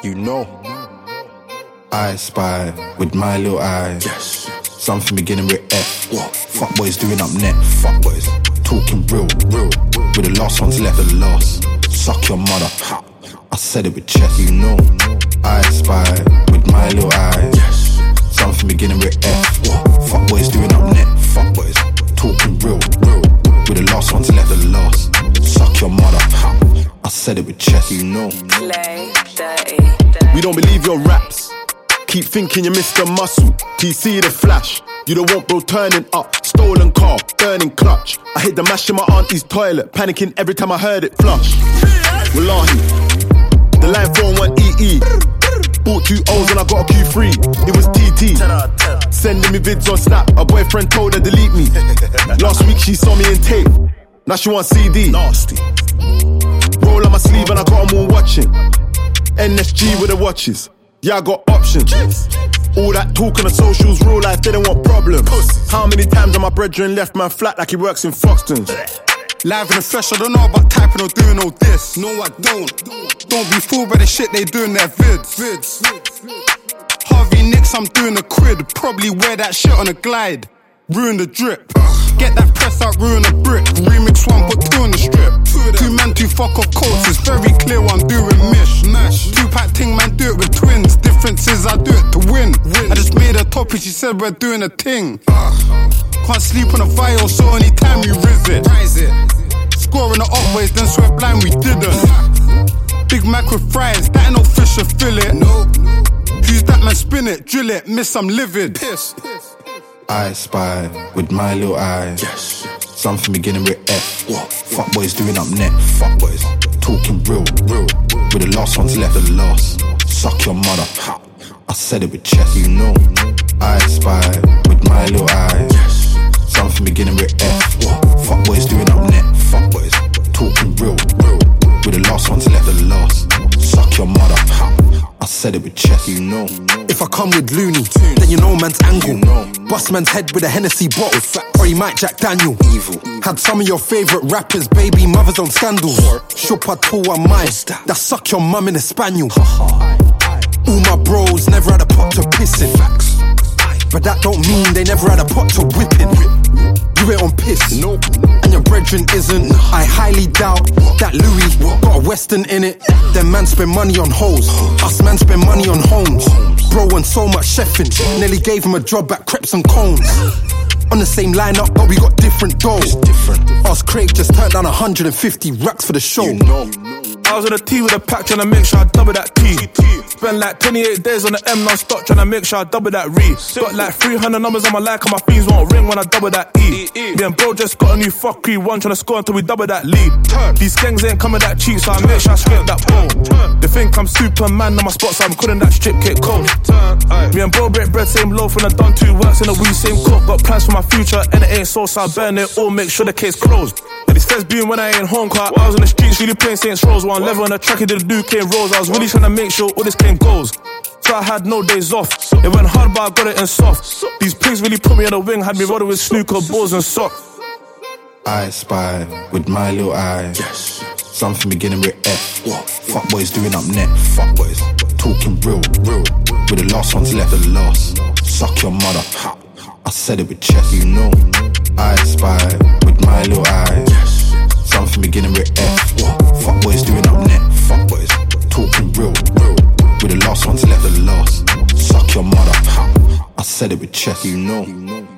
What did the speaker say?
you know. I spy with my little eyes. Yes. Something beginning with F. What? Fuckboys doing up net. Fuckboys. Talking real. With the last ones left. The last. Suck your mother. I said it with chest. You know. I spy with my little eyes. Yes. Something beginning with F. What? Fuckboys doing up net. Fuckboys. Talking real. With the last ones left. The last. Suck your mother. I said it with chest. You know. Play dirty. We don't believe your raps. Keep thinking you're Mr. Muscle. TC the flash. You don't want bro turning up. Stolen car, burning clutch. I hit the mash in my auntie's toilet, panicking every time I heard it flush. Wallahi, the line 411 EE. Bought 2 O's and I got a Q3. It was TT. Sending me vids on Snap. A boyfriend told her delete me. Last week she saw me in tape. Now she want CD. Nasty. Roll on my sleeve and I got them all watching. NSG with the watches. Yeah, I got options. All that talk on the socials, real life, they don't want problems. How many times have my brethren left man flat like he works in Foxtons? Live in the flesh, I don't know about typing or doing all this. No, I don't. Don't be fooled by the shit they do in their vids. Harvey Nicks, I'm doing a quid. Probably wear that shit on a glide. Ruin the drip. Get that press out, ruin a brick. Remix 1, put 2 on the strip. 2 man, 2 fuck off coats. It's very clear what I'm doing mash. 2-pack ting, man, do it with twins. Difference is I do it to win. I just made a topic, she said we're doing a ting. Can't sleep on a vial, so anytime you rise it. Scoring the up ways, then swear blind we didn't. Big Mac with fries, that ain't no fish or fillet. Who's that man, spin it, drill it, miss I'm livid. Piss. I spy with my little eyes. Yes. Something beginning with F. What? Fuckboys doing up net. Fuckboys. Talking real. With the last ones left. The last. Suck your mother. I said it with chest. You know. I spy with my little eyes. Yes. Something beginning with F. What? Fuckboys doing up net. Fuckboys. Talking real. With the last ones left. The last. Suck your mother. I said it with chest. You know. If I come with Looney, then you know man's angle. You know. Bust man's head with a Hennessy bottle, or he might Jack Daniel. Evil. Had some of your favourite rappers, baby mothers on scandals. Shupa Tua mine, that suck your mum in a spaniel. All my bros never had a pot to piss in. But that don't mean they never had a pot to whip in. Do it on piss. Nope. And your brethren isn't. I highly doubt that Louis got a Western in it. Them man spend money on hoes. Us man spend money on homes. Bro won so much chefing. Nearly gave him a job at Crepes and Cones. On the same lineup, but we got different goals. Us Craig just turned down 150 racks for the show. You know. I was on the T with a pack tryna make sure I double that T. Spent like 28 days on the M non-stop tryna make sure I double that re. Got like 300 numbers on my like and my fiends won't ring when I double that E. Me and bro just got a new fuckery, one tryna score until we double that lead. These gangs ain't coming that cheap, so I make sure I scrape that pole. They think I'm Superman on my spot, so I'm calling that strip kick cold. Me and bro break bread, same loaf, and I done 2 works in a week, same cook. Got plans for my future, and it ain't so I burn it all, make sure the case closed. And these feds being when I ain't home, cause I was on the streets really playing Saints Rows. 1 level on the track, he did a Duke in Rose. I was really trying to make sure all this came goes. So I had no days off. It went hard, but I got it in soft. These pigs really put me on the wing, had me rolling with snooker, balls and socks. I spy with my little eyes. Yes. Something beginning with F. What? Fuckboys doing up net. Fuckboys. Talking real. With the last ones left. The last. Suck your mother. I said it with chest. You know. I spy with my little eyes. Yes. Something beginning with F. What? Fuckboys doing up net. Fuckboys. Talking real. With the last ones left. The last. Suck your mother. I said it with chest. You know.